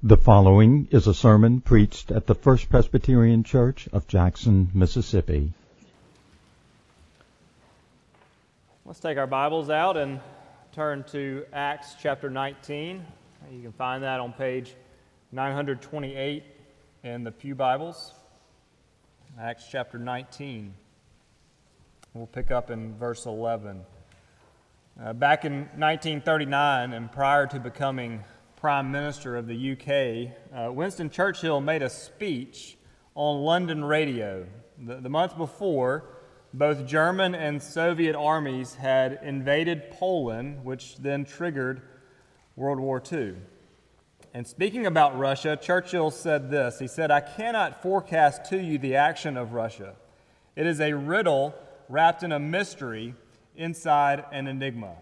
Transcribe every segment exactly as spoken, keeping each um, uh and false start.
The following is a sermon preached at the First Presbyterian Church of Jackson, Mississippi. Let's take our Bibles out and turn to Acts chapter nineteen. You can find that on page nine twenty-eight in the Pew Bibles. Acts chapter nineteen. We'll pick up in verse eleven. Uh, back in nineteen thirty-nine, and prior to becoming Prime Minister of the U K, uh, Winston Churchill made a speech on London radio. The, the month before, both German and Soviet armies had invaded Poland, which then triggered World War Two. And speaking about Russia, Churchill said this. He said, "I cannot forecast to you the action of Russia. It is a riddle wrapped in a mystery inside an enigma."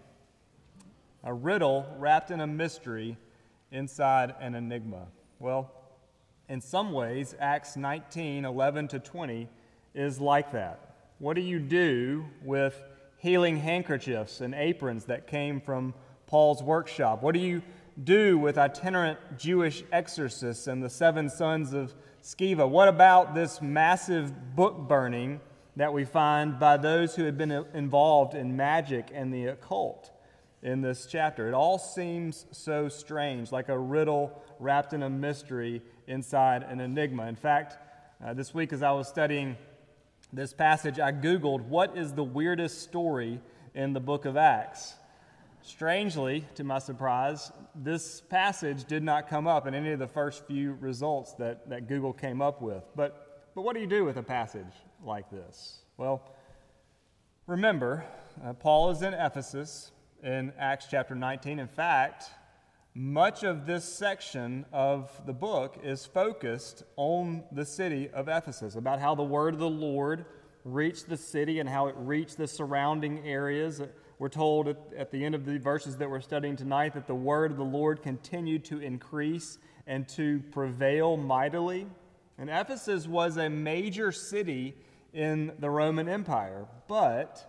A riddle wrapped in a mystery inside an enigma. Well, in some ways, Acts nineteen, eleven to twenty is like that. What do you do with healing handkerchiefs and aprons that came from Paul's workshop? What do you do with itinerant Jewish exorcists and the seven sons of Sceva? What about this massive book burning that we find by those who had been involved in magic and the occult in this chapter? It all seems so strange, like a riddle wrapped in a mystery inside an enigma. In fact, uh, this week as I was studying this passage, I Googled, what is the weirdest story in the book of Acts? Strangely, to my surprise, this passage did not come up in any of the first few results that, that Google came up with. But, but what do you do with a passage like this? Well, remember, uh, Paul is in Ephesus in Acts chapter nineteen. In fact, much of this section of the book is focused on the city of Ephesus, about how the word of the Lord reached the city and how it reached the surrounding areas. We're told at, at the end of the verses that we're studying tonight that the word of the Lord continued to increase and to prevail mightily. And Ephesus was a major city in the Roman Empire, but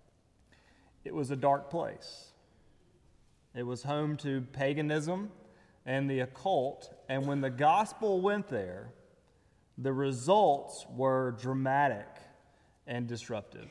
it was a dark place. It was home to paganism and the occult, and when the gospel went there, the results were dramatic and disruptive.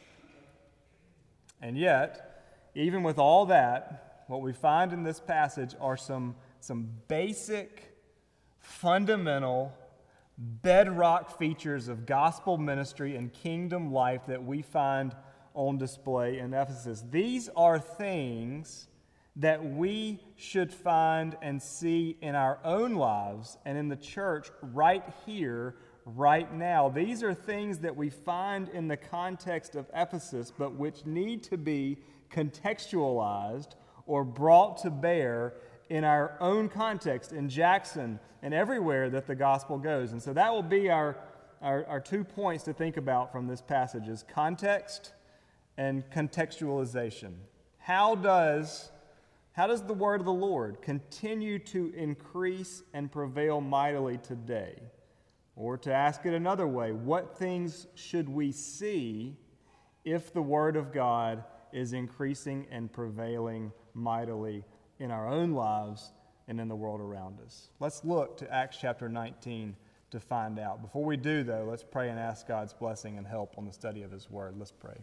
And yet, even with all that, what we find in this passage are some, some basic, fundamental, bedrock features of gospel ministry and kingdom life that we find on display in Ephesus. These are things that we should find and see in our own lives and in the church right here, right now. These are things that we find in the context of Ephesus, but which need to be contextualized or brought to bear in our own context, in Jackson and everywhere that the gospel goes. And so that will be our, our, our two points to think about from this passage is context and contextualization. How does, how does the word of the Lord continue to increase and prevail mightily today? Or to ask it another way, what things should we see if the word of God is increasing and prevailing mightily in our own lives and in the world around us? Let's look to Acts chapter nineteen to find out. Before we do, though, let's pray and ask God's blessing and help on the study of His word. Let's pray.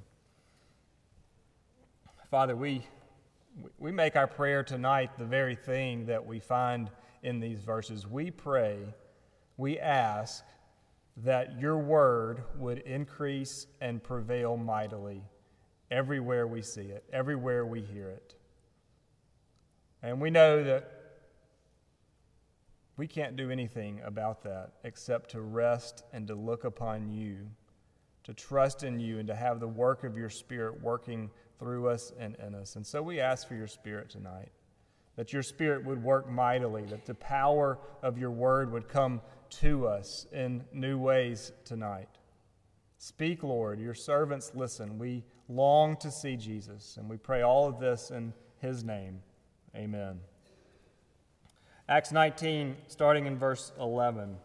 Father, we we make our prayer tonight the very thing that we find in these verses. We pray, we ask that your word would increase and prevail mightily everywhere we see it, everywhere we hear it. And we know that we can't do anything about that except to rest and to look upon you, to trust in you, and to have the work of your Spirit working through us and in us. And so we ask for your Spirit tonight, that your Spirit would work mightily, that the power of your word would come to us in new ways tonight. Speak, Lord, your servants listen. We long to see Jesus, and we pray all of this in his name. Amen. Acts nineteen, starting in verse eleven.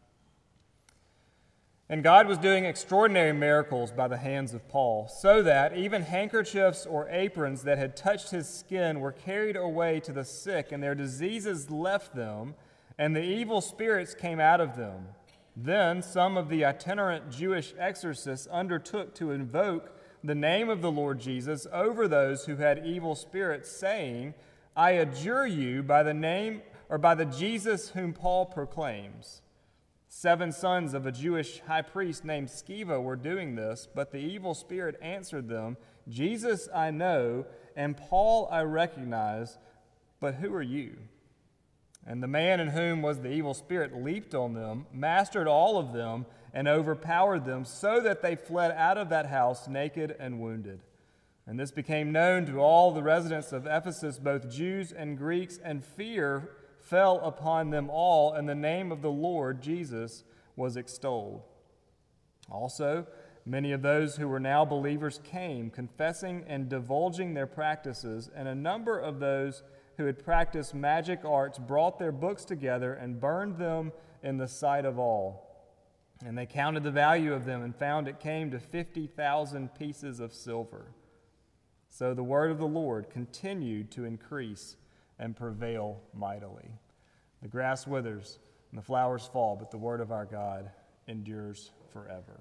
And God was doing extraordinary miracles by the hands of Paul, so that even handkerchiefs or aprons that had touched his skin were carried away to the sick, and their diseases left them, and the evil spirits came out of them. Then some of the itinerant Jewish exorcists undertook to invoke the name of the Lord Jesus over those who had evil spirits, saying, I adjure you by the name or by the Jesus whom Paul proclaims. Seven sons of a Jewish high priest named Sceva were doing this, but the evil spirit answered them, Jesus I know, and Paul I recognize, but who are you? And the man in whom was the evil spirit leaped on them, mastered all of them, and overpowered them, so that they fled out of that house naked and wounded. And this became known to all the residents of Ephesus, both Jews and Greeks, and fear fell upon them all, and the name of the Lord Jesus was extolled. Also, many of those who were now believers came, confessing and divulging their practices, and a number of those who had practiced magic arts brought their books together and burned them in the sight of all. And they counted the value of them and found it came to fifty thousand pieces of silver. So the word of the Lord continued to increase and prevail mightily. The grass withers and the flowers fall, but the word of our God endures forever.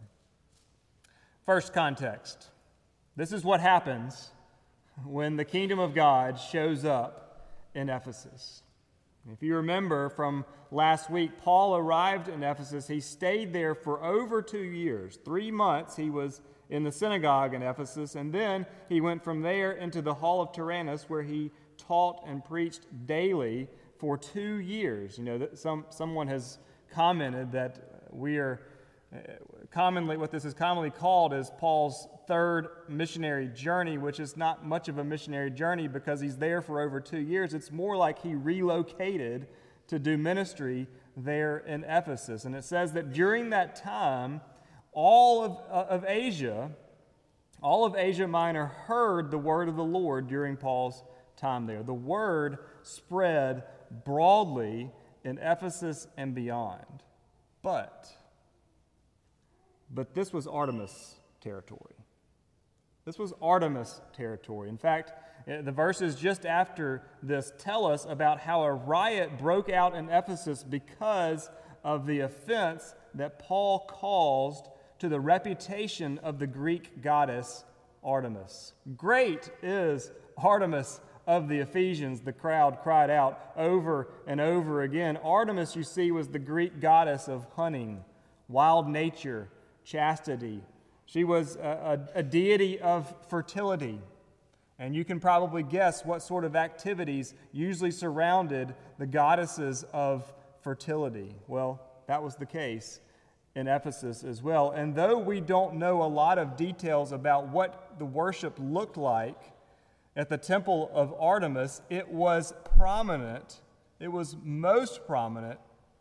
First context. This is what happens when the kingdom of God shows up in Ephesus. If you remember from last week, Paul arrived in Ephesus. He stayed there for over two years. Three months he was in the synagogue in Ephesus, and then he went from there into the hall of Tyrannus, where he taught and preached daily for two years. You know, some someone has commented that we are commonly, what this is commonly called is Paul's third missionary journey, which is not much of a missionary journey because he's there for over two years. It's more like he relocated to do ministry there in Ephesus. And it says that during that time, all of, uh, of Asia, all of Asia Minor heard the word of the Lord during Paul's time there. The word spread broadly in Ephesus and beyond. But But this was Artemis territory. This was Artemis territory. In fact, the verses just after this tell us about how a riot broke out in Ephesus because of the offense that Paul caused to the reputation of the Greek goddess Artemis. Great is Artemis of the Ephesians, the crowd cried out over and over again. Artemis, you see, was the Greek goddess of hunting, wild nature, chastity. She was a, a, a deity of fertility. And you can probably guess what sort of activities usually surrounded the goddesses of fertility. Well, that was the case in Ephesus as well. And though we don't know a lot of details about what the worship looked like at the temple of Artemis, it was prominent, it was most prominent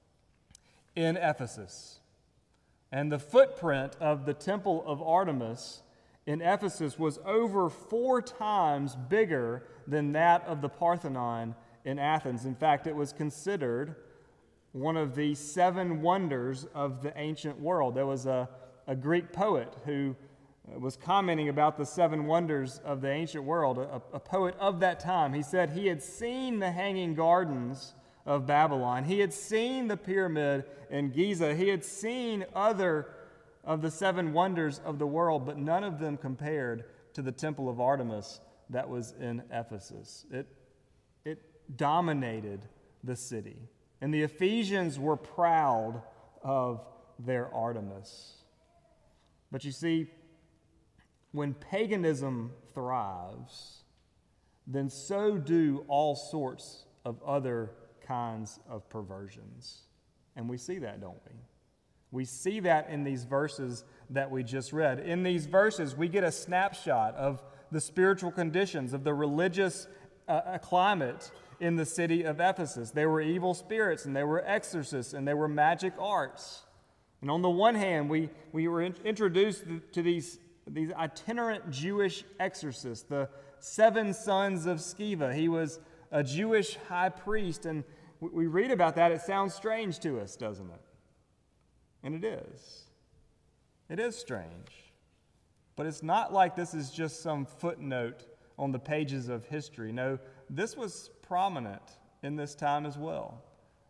in Ephesus. And the footprint of the temple of Artemis in Ephesus was over four times bigger than that of the Parthenon in Athens. In fact, it was considered one of the seven wonders of the ancient world. There was a, a Greek poet who was commenting about the seven wonders of the ancient world, a, a poet of that time. He said he had seen the Hanging Gardens of Babylon. He had seen the pyramid in Giza. He had seen other of the seven wonders of the world, but none of them compared to the temple of Artemis that was in Ephesus. It, it dominated the city. And the Ephesians were proud of their Artemis. But you see, when paganism thrives, then so do all sorts of other kinds of perversions. And we see that, don't we? We see that in these verses that we just read. In these verses, we get a snapshot of the spiritual conditions of the religious uh, climate in the city of Ephesus. There were evil spirits, and there were exorcists, and there were magic arts. And on the one hand, we, we were in, introduced to these, these itinerant Jewish exorcists, the seven sons of Sceva. He was a Jewish high priest, and we read about that. It sounds strange to us, doesn't it? And it is. It is strange. But it's not like this is just some footnote on the pages of history. No, this was prominent in this time as well.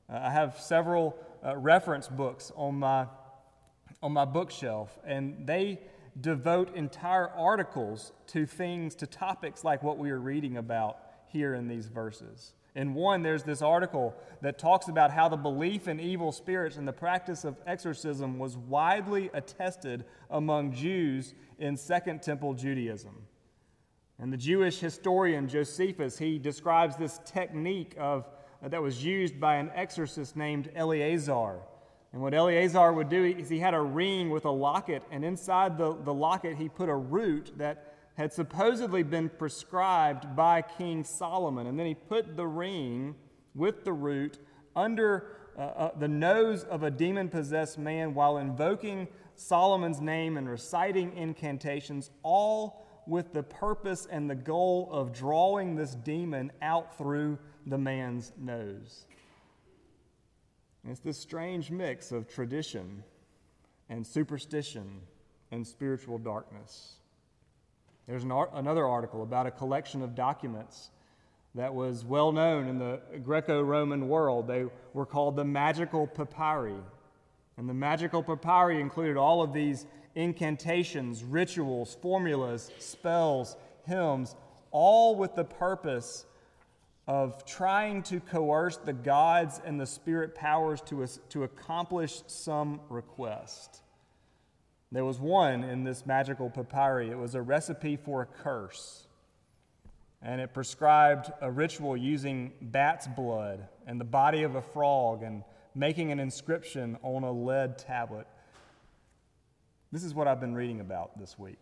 Uh, I have several uh, reference books on my on my bookshelf, and they devote entire articles to things, to topics like what we are reading about here in these verses. In one, there's this article that talks about how the belief in evil spirits and the practice of exorcism was widely attested among Jews in Second Temple Judaism. And the Jewish historian Josephus, he describes this technique of uh, that was used by an exorcist named Eleazar. And what Eleazar would do is he had a ring with a locket, and inside the, the locket he put a root that had supposedly been prescribed by King Solomon. And then he put the ring with the root under uh, uh, the nose of a demon-possessed man while invoking Solomon's name and reciting incantations, all with the purpose and the goal of drawing this demon out through the man's nose. And it's this strange mix of tradition and superstition and spiritual darkness. There's an ar- another article about a collection of documents that was well known in the Greco-Roman world. They were called the magical papyri. And the magical papyri included all of these incantations, rituals, formulas, spells, hymns, all with the purpose of trying to coerce the gods and the spirit powers to, to accomplish some request. There was one in this magical papyri. It was a recipe for a curse. And it prescribed a ritual using bat's blood and the body of a frog and making an inscription on a lead tablet. This is what I've been reading about this week.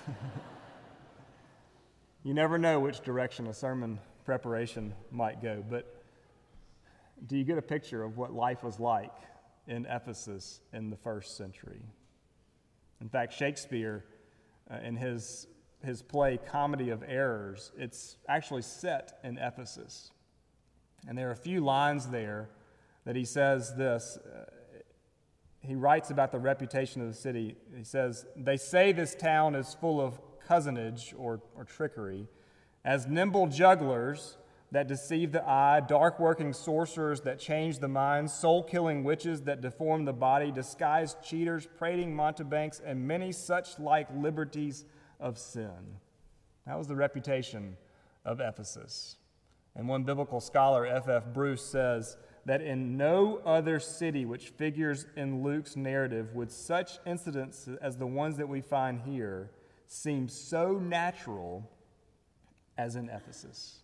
You never know which direction a sermon preparation might go, but do you get a picture of what life was like in Ephesus in the first century? In fact, Shakespeare, uh, in his, his play Comedy of Errors, it's actually set in Ephesus. And there are a few lines there that he says this. Uh, he writes about the reputation of the city. He says, "They say this town is full of cozenage or, or trickery, as nimble jugglers that deceive the eye, dark-working sorcerers that change the mind, soul-killing witches that deform the body, disguised cheaters, prating mountebanks, and many such like liberties of sin." That was the reputation of Ephesus. And one biblical scholar, F F Bruce, says that in no other city which figures in Luke's narrative would such incidents as the ones that we find here seem so natural as in Ephesus.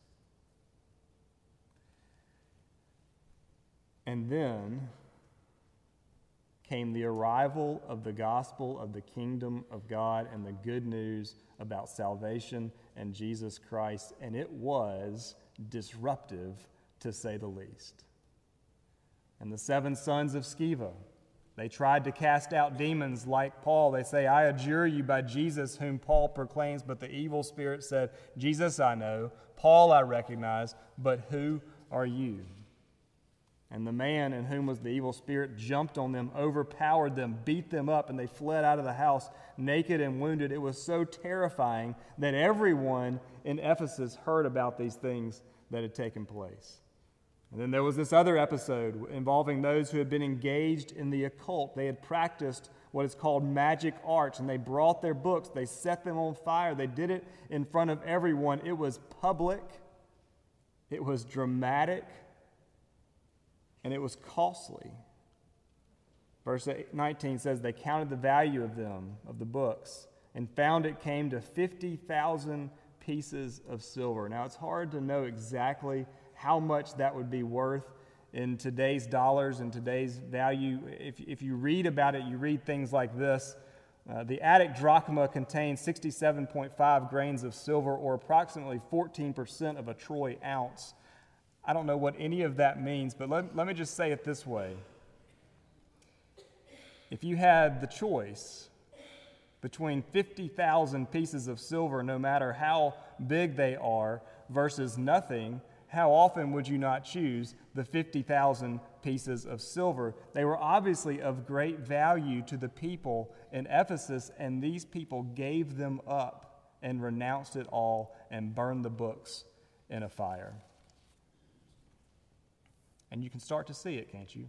And then came the arrival of the gospel of the kingdom of God and the good news about salvation and Jesus Christ, and it was disruptive, to say the least. And the seven sons of Sceva, they tried to cast out demons like Paul. They say, "I adjure you by Jesus whom Paul proclaims," but the evil spirit said, "Jesus I know, Paul I recognize, but who are you?" And the man in whom was the evil spirit jumped on them, overpowered them, beat them up, and they fled out of the house naked and wounded. It was so terrifying that everyone in Ephesus heard about these things that had taken place. And then there was this other episode involving those who had been engaged in the occult. They had practiced what is called magic arts, and they brought their books, they set them on fire, they did it in front of everyone. It was public, it was dramatic, and it was costly. Verse nineteen says they counted the value of them, of the books, and found it came to fifty thousand pieces of silver. Now, it's hard to know exactly how much that would be worth in today's dollars and today's value. If, if you read about it, you read things like this. Uh, the Attic drachma contains sixty-seven point five grains of silver, or approximately fourteen percent of a troy ounce. I don't know what any of that means, but let, let me just say it this way. If you had the choice between fifty thousand pieces of silver, no matter how big they are, versus nothing, how often would you not choose the fifty thousand pieces of silver? They were obviously of great value to the people in Ephesus, and these people gave them up and renounced it all and burned the books in a fire. And you can start to see it, can't you?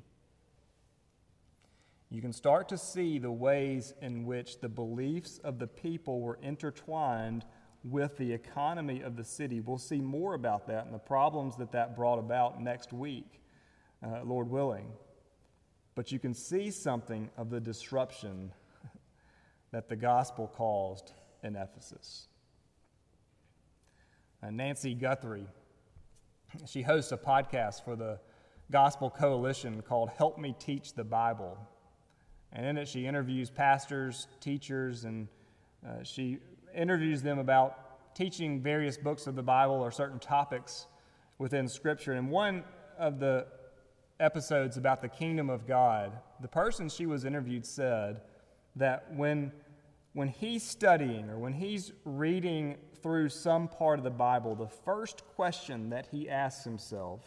You can start to see the ways in which the beliefs of the people were intertwined with the economy of the city. We'll see more about that and the problems that that brought about next week, uh, Lord willing. But you can see something of the disruption that the gospel caused in Ephesus. Uh, Nancy Guthrie, she hosts a podcast for the Gospel Coalition called Help Me Teach the Bible. And in it, she interviews pastors, teachers, and uh, she interviews them about teaching various books of the Bible or certain topics within Scripture. And one of the episodes about the kingdom of God, the person she was interviewed said that when, when he's studying or when he's reading through some part of the Bible, the first question that he asks himself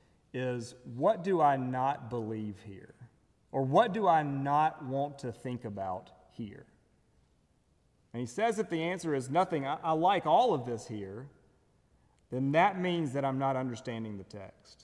is, what do I not believe here? Or what do I not want to think about here? And he says if the answer is nothing, I, I like all of this here, then that means that I'm not understanding the text.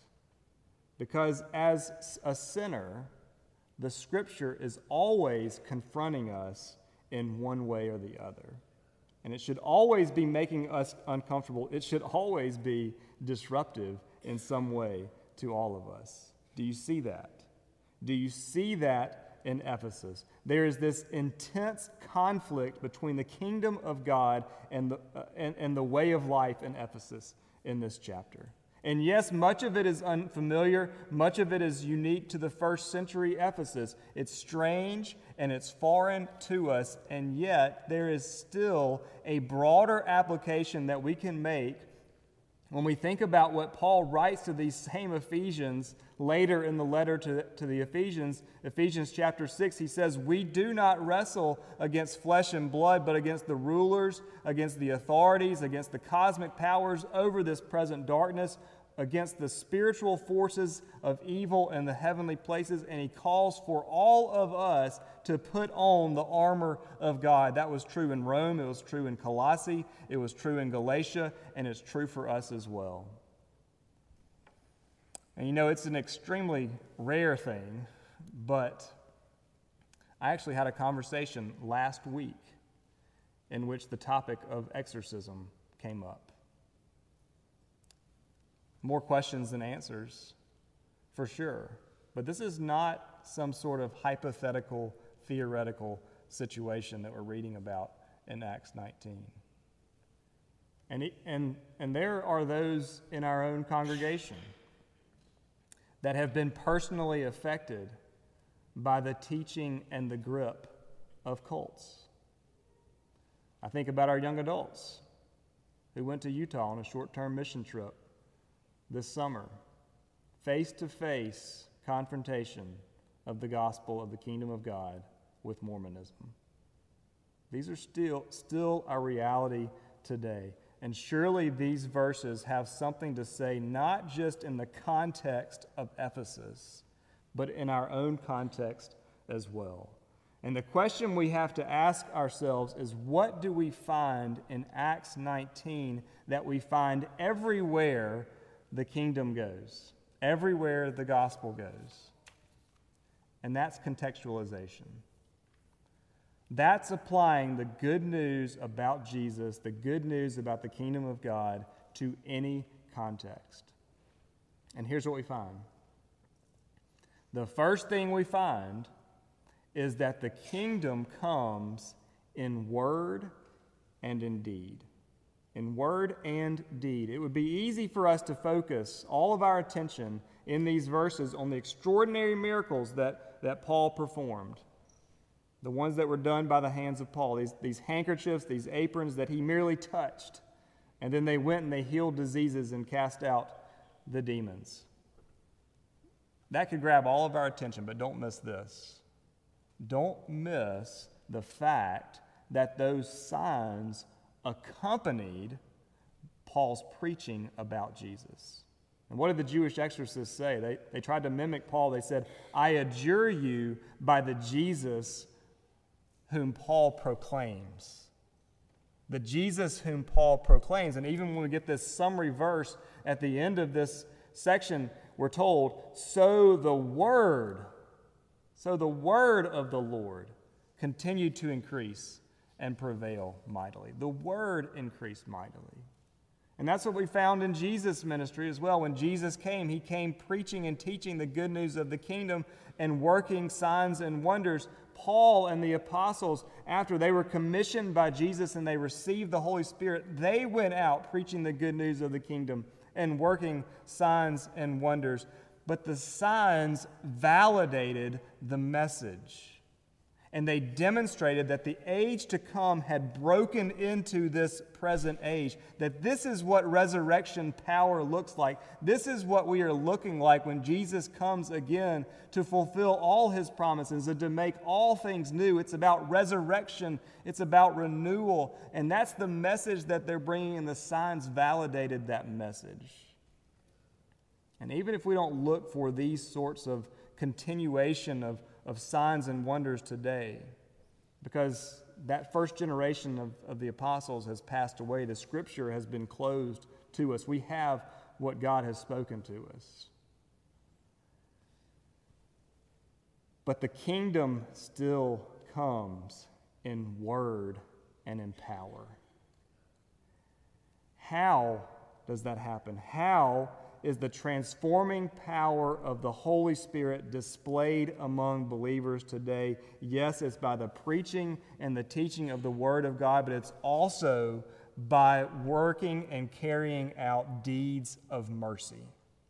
Because as a sinner, the Scripture is always confronting us in one way or the other. And it should always be making us uncomfortable. It should always be disruptive in some way to all of us. Do you see that? Do you see that in Ephesus? There is this intense conflict between the kingdom of God and the, uh, and, and the way of life in Ephesus in this chapter. And yes, much of it is unfamiliar. Much of it is unique to the first century Ephesus. It's strange and it's foreign to us, and yet there is still a broader application that we can make when we think about what Paul writes to these same Ephesians later in the letter to, to the Ephesians, Ephesians chapter six. He says, we do not wrestle against flesh and blood, but against the rulers, against the authorities, against the cosmic powers over this present darkness, against the spiritual forces of evil in the heavenly places. And he calls for all of us to put on the armor of God. That was true in Rome, it was true in Colossae, it was true in Galatia, and it's true for us as well. And you know, it's an extremely rare thing, but I actually had a conversation last week in which the topic of exorcism came up. More questions than answers, for sure. But this is not some sort of hypothetical, theoretical situation that we're reading about in Acts nineteen. And, it, and, and there are those in our own congregation that have been personally affected by the teaching and the grip of cults. I think about our young adults who went to Utah on a short-term mission trip this summer, face-to-face confrontation of the gospel of the kingdom of God with Mormonism. These are still, still our reality today. And surely these verses have something to say, not just in the context of Ephesus, but in our own context as well. And the question we have to ask ourselves is, what do we find in Acts nineteen that we find everywhere the kingdom goes, everywhere the gospel goes? And that's contextualization. That's applying the good news about Jesus, the good news about the kingdom of God, to any context. And here's what we find. The first thing we find is that the kingdom comes in word and in deed. In word and deed. It would be easy for us to focus all of our attention in these verses on the extraordinary miracles that, that Paul performed. The ones that were done by the hands of Paul, these, these handkerchiefs, these aprons that he merely touched. And then they went and they healed diseases and cast out the demons. That could grab all of our attention, but don't miss this. Don't miss the fact that those signs accompanied Paul's preaching about Jesus. And what did the Jewish exorcists say? They, they tried to mimic Paul. They said, I adjure you by the Jesus whom Paul proclaims. The Jesus whom Paul proclaims. And even when we get this summary verse at the end of this section, we're told, so the word, so the word of the Lord continued to increase and prevail mightily. The word increased mightily. And that's what we found in Jesus' ministry as well. When Jesus came, he came preaching and teaching the good news of the kingdom and working signs and wonders. Paul and the apostles, after they were commissioned by Jesus and they received the Holy Spirit, they went out preaching the good news of the kingdom and working signs and wonders. But the signs validated the message. And they demonstrated that the age to come had broken into this present age. That this is what resurrection power looks like. This is what we are looking like when Jesus comes again to fulfill all his promises and to make all things new. It's about resurrection. It's about renewal. And that's the message that they're bringing, and the signs validated that message. And even if we don't look for these sorts of continuation of of signs and wonders today, because that first generation of, of the apostles has passed away. The Scripture has been closed to us. We have what God has spoken to us. But the kingdom still comes in word and in power. How does that happen? How is the transforming power of the Holy Spirit displayed among believers today? Yes, it's by the preaching and the teaching of the Word of God, but it's also by working and carrying out deeds of mercy.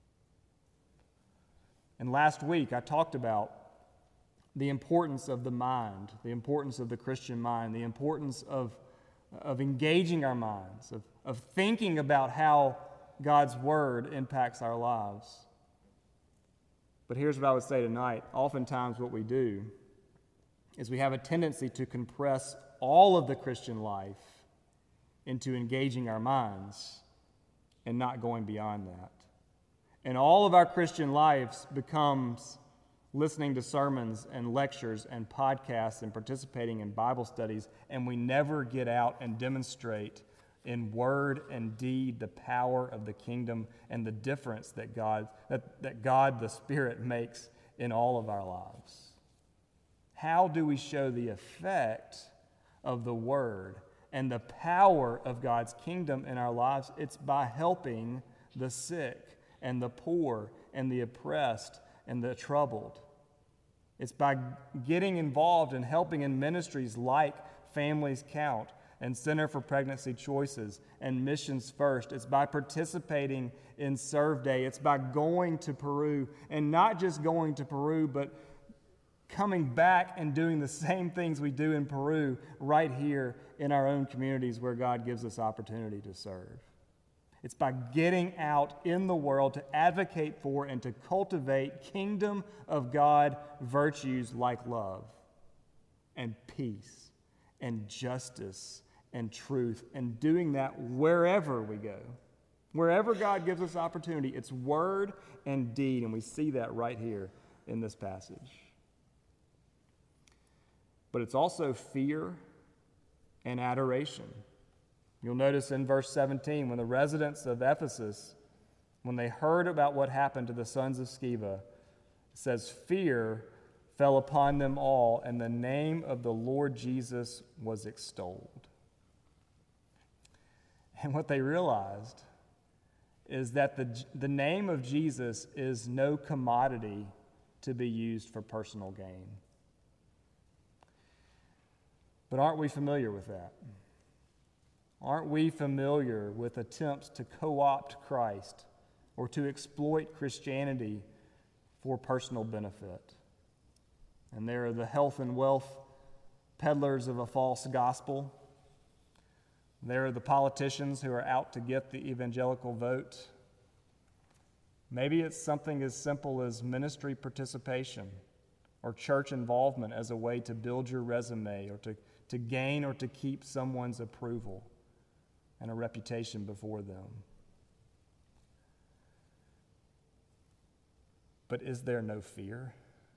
And last week I talked about the importance of the mind, the importance of the Christian mind, the importance of, of engaging our minds, of, of thinking about how God's Word impacts our lives. But here's what I would say tonight. Oftentimes what we do is we have a tendency to compress all of the Christian life into engaging our minds and not going beyond that. And all of our Christian lives becomes listening to sermons and lectures and podcasts and participating in Bible studies, and we never get out and demonstrate in word and deed the power of the kingdom and the difference that God, that, that God the Spirit makes in all of our lives. How do we show the effect of the word and the power of God's kingdom in our lives? It's by helping the sick and the poor and the oppressed and the troubled. It's by getting involved and helping in ministries like Families Count and Center for Pregnancy Choices and Missions First. It's by participating in Serve Day. It's by going to Peru, and not just going to Peru, but coming back and doing the same things we do in Peru right here in our own communities where God gives us opportunity to serve. It's by getting out in the world to advocate for and to cultivate kingdom of God virtues like love and peace and justice and truth, and doing that wherever we go. Wherever God gives us opportunity, it's word and deed, and we see that right here in this passage. But it's also fear and adoration. You'll notice in verse seventeen, when the residents of Ephesus, when they heard about what happened to the sons of Sceva, it says, fear fell upon them all, and the name of the Lord Jesus was extolled. And what they realized is that the, the name of Jesus is no commodity to be used for personal gain. But aren't we familiar with that? Aren't we familiar with attempts to co-opt Christ or to exploit Christianity for personal benefit? And there are the health and wealth peddlers of a false gospel. There are the politicians who are out to get the evangelical vote. Maybe it's something as simple as ministry participation or church involvement as a way to build your resume or to, to gain or to keep someone's approval and a reputation before them. But is there no fear?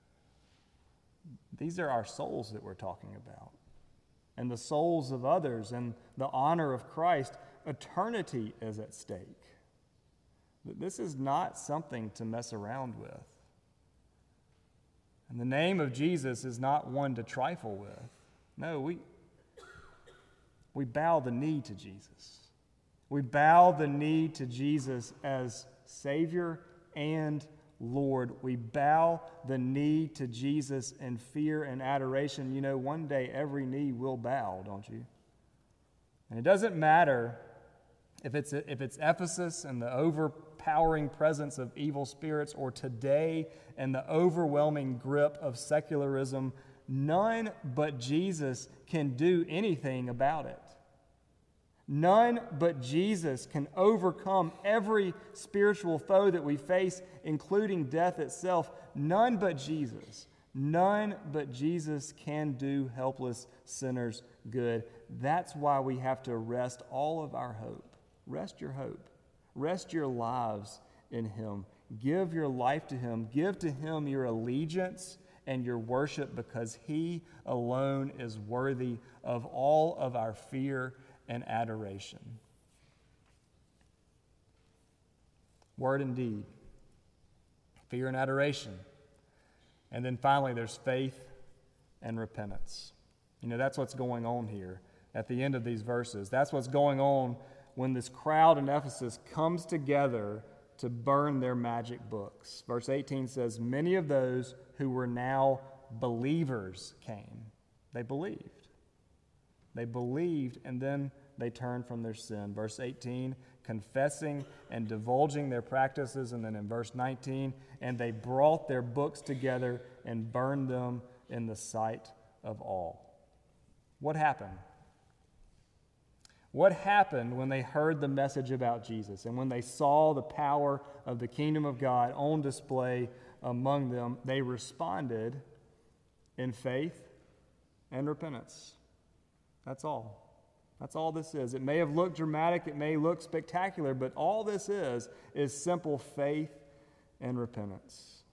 These are our souls that we're talking about, and the souls of others, and the honor of Christ. Eternity is at stake. This is not something to mess around with. And the name of Jesus is not one to trifle with. No, we, we bow the knee to Jesus. We bow the knee to Jesus as Savior and Lord. We bow the knee to Jesus in fear and adoration. You know, one day every knee will bow, don't you? And it doesn't matter if it's, if it's Ephesus and the overpowering presence of evil spirits, or today and the overwhelming grip of secularism. None but Jesus can do anything about it. None but Jesus can overcome every spiritual foe that we face, including death itself. None but Jesus. None but Jesus can do helpless sinners good. That's why we have to rest all of our hope. Rest your hope. Rest your lives in Him. Give your life to Him. Give to Him your allegiance and your worship, because He alone is worthy of all of our fear and adoration. Word and deed. Fear and adoration. And then finally, there's faith and repentance. You know, that's what's going on here at the end of these verses. That's what's going on when this crowd in Ephesus comes together to burn their magic books. Verse eighteen says, many of those who were now believers came. They believed. They believed, and then they turned from their sin. Verse eighteen, confessing and divulging their practices. And then in verse nineteen, and they brought their books together and burned them in the sight of all. What happened? What happened when they heard the message about Jesus and when they saw the power of the kingdom of God on display among them? They responded in faith and repentance. That's all. That's all this is. It may have looked dramatic, it may look spectacular, but all this is is simple faith and repentance.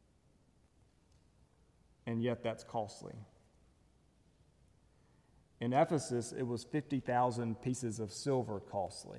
And yet that's costly. In Ephesus, it was fifty thousand pieces of silver costly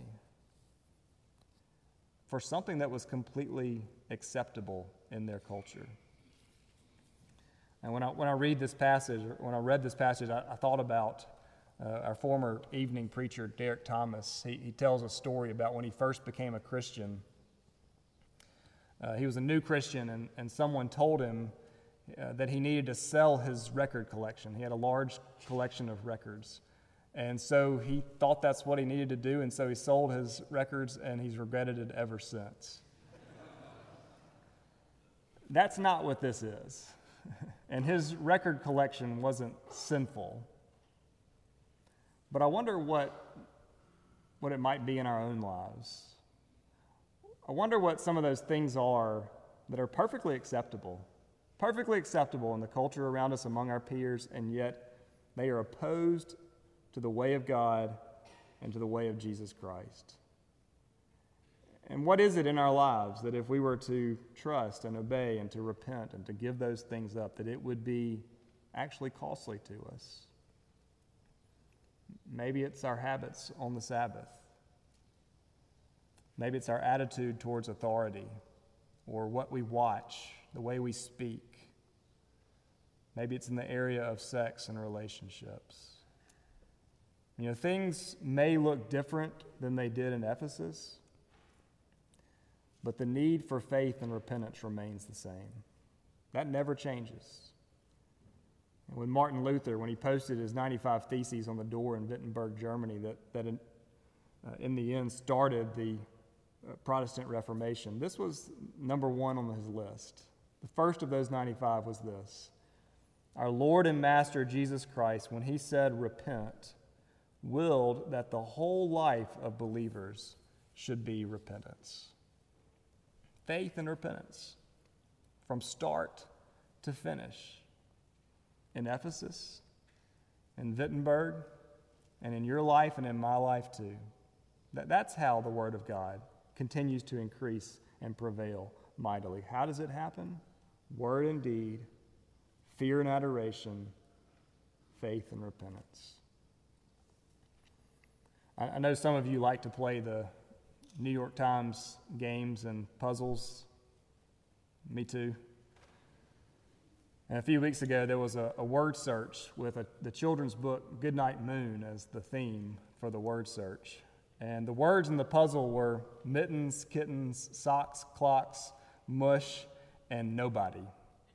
for something that was completely acceptable in their culture. And when I, when I read this passage, when I read this passage, I, I thought about uh, our former evening preacher, Derek Thomas. He, he tells a story about when he first became a Christian. Uh, he was a new Christian, and, and someone told him Uh, that he needed to sell his record collection. He had a large collection of records. And so he thought that's what he needed to do, and so he sold his records, and he's regretted it ever since. That's not what this is. And his record collection wasn't sinful. But I wonder what, what it might be in our own lives. I wonder what some of those things are that are perfectly acceptable. Perfectly acceptable in the culture around us, among our peers, and yet they are opposed to the way of God and to the way of Jesus Christ. And what is it in our lives that if we were to trust and obey and to repent and to give those things up, that it would be actually costly to us? Maybe it's our habits on the Sabbath. Maybe it's our attitude towards authority, or what we watch, the way we speak. Maybe it's in the area of sex and relationships. You know, things may look different than they did in Ephesus, but the need for faith and repentance remains the same. That never changes. And when Martin Luther, when he posted his ninety-five Theses on the door in Wittenberg, Germany, that, that in, uh, in the end started the uh, Protestant Reformation, this was number one on his list. The first of those ninety-five was this: our Lord and Master Jesus Christ, when he said repent, willed that the whole life of believers should be repentance. Faith and repentance from start to finish. In Ephesus, in Wittenberg, and in your life and in my life too. That, that's how the Word of God continues to increase and prevail mightily. How does it happen? Word and deed, fear and adoration, faith and repentance. I, I know some of you like to play the New York Times games and puzzles? Me too. And a few weeks ago, there was a, a word search with a, the children's book Goodnight Moon as the theme for the word search. And the words in the puzzle were mittens, kittens, socks, clocks, mush, and nobody.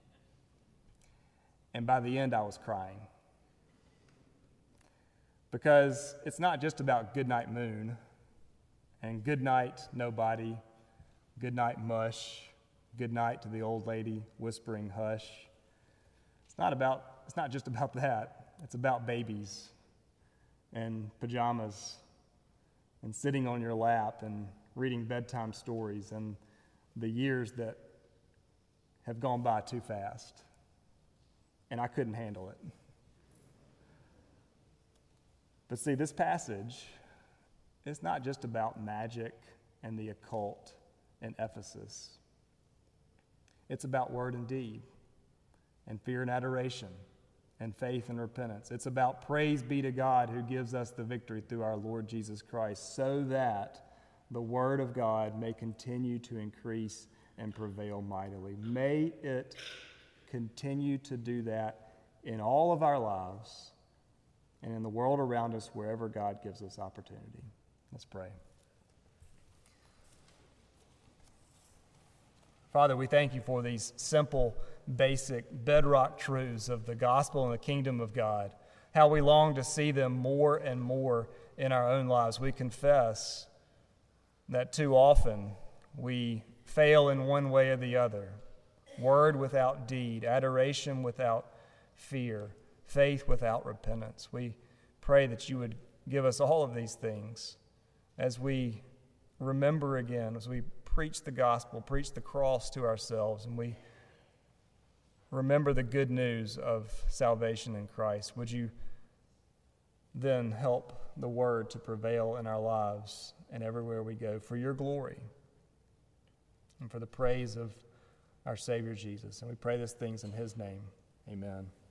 And by the end, I was crying. Because it's not just about Goodnight Moon and Goodnight Nobody, Goodnight Mush, Goodnight to the old lady whispering hush. It's not about, it's not just about that. It's about babies and pajamas and sitting on your lap and reading bedtime stories and the years that have gone by too fast. And I couldn't handle it. But see, this passage, it's not just about magic and the occult in Ephesus. It's about word and deed, and fear and adoration, and faith and repentance. It's about praise be to God who gives us the victory through our Lord Jesus Christ, so that the word of God may continue to increase and prevail mightily. May it continue to do that in all of our lives and in the world around us wherever God gives us opportunity. Let's pray. Father, we thank you for these simple, basic, bedrock truths of the gospel and the kingdom of God, how we long to see them more and more in our own lives. We confess that too often we fail in one way or the other. Word without deed, adoration without fear, faith without repentance. We pray that you would give us all of these things as we remember again, as we preach the gospel, preach the cross to ourselves, and we remember the good news of salvation in Christ. Would you then help the word to prevail in our lives and everywhere we go for your glory and for the praise of our Savior Jesus. And we pray these things in his name. Amen.